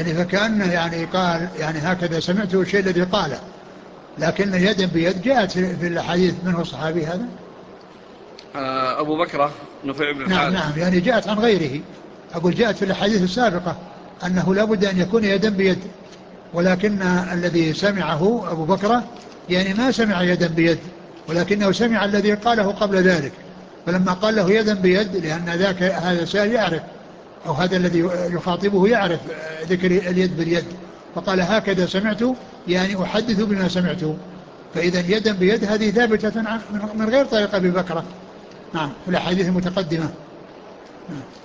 يعني فكأنه يعني قال يعني هكذا سمعته الشيء الذي قاله، لكن يدا بيد جاءت في الحديث. من هو الصحابي هذا؟ أبو بكرة نفيع بن نعم الحارث. نعم، يعني جاءت عن غيره. أقول جاءت في الحديث السابقة أنه لا بد أن يكون يدا بيد، ولكن الذي سمعه أبو بكرة يعني ما سمع يدا بيد، ولكنه سمع الذي قاله قبل ذلك، فلما قال له يدا بيد لأن ذاك هذا سائل يعرف، أو هذا الذي يخاطبه يعرف ذكر اليد باليد، فقال هكذا سمعت يعني أحدث بما سمعته. فإذا يدا بيد هذه ثابتة من غير طريقة أبي بكرة. نعم، في الأحاديث المتقدمة. نعم.